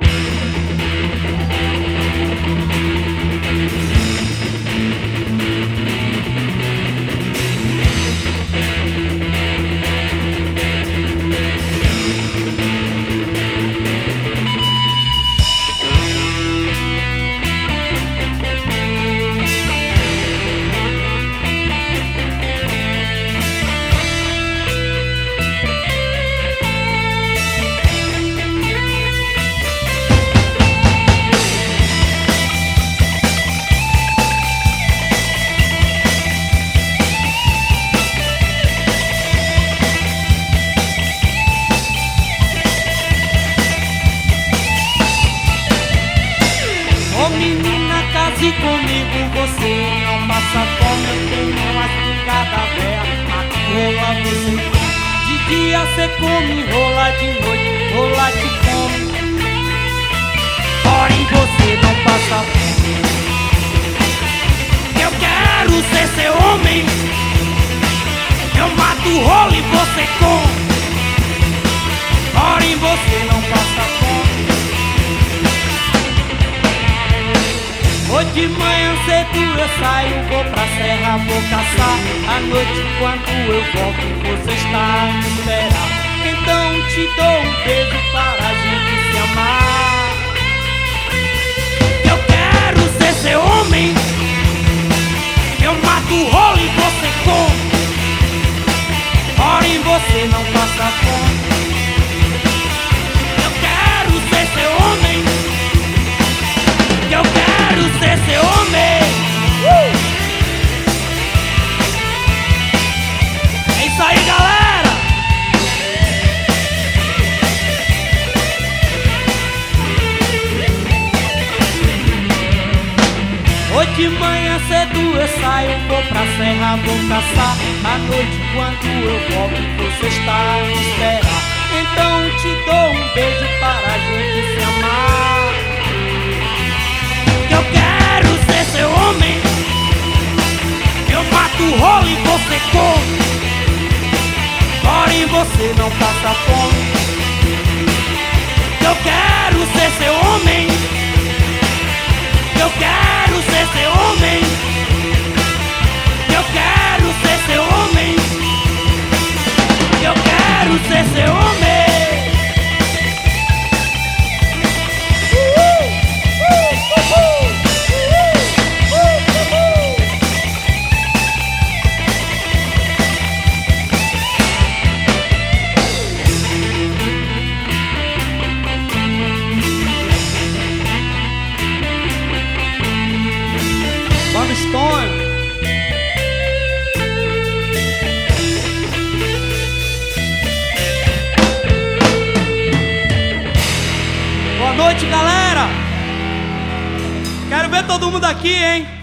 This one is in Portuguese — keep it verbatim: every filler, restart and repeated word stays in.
Ô menina, case comigo, você não passa fome. Eu tenho as picadas dela, rola você come. De dia cê come, rola de noite, rola de fome. Porém você não passa fome. Eu quero ser seu homem. Eu mato o rolo e você come. Porém você não passa fome. Hoje de manhã cedo eu saio, vou pra serra, vou caçar. À noite quando eu volto você está a me esperar. Então te dou um beijo para a gente se amar. Eu quero ser seu homem. Eu mato o rolo e você come. Porém você não passa fome. Eu quero ser seu homem. Eu quero ser seu homem. uh! É isso aí, galera. Hoje de manhã cedo eu saio, vou pra serra, vou caçar. À noite quando eu volto você está a me esperar. Então te dou um beijo para a gente se amar. Eu quero ser seu homem. Eu mato o rolo e você come. Porém você não passa fome. Eu quero ser seu homem. Eu quero ser seu homem. Eu quero ser seu homem. Eu quero ser seu homem. Stone. Boa noite, galera. Quero ver todo mundo aqui, hein?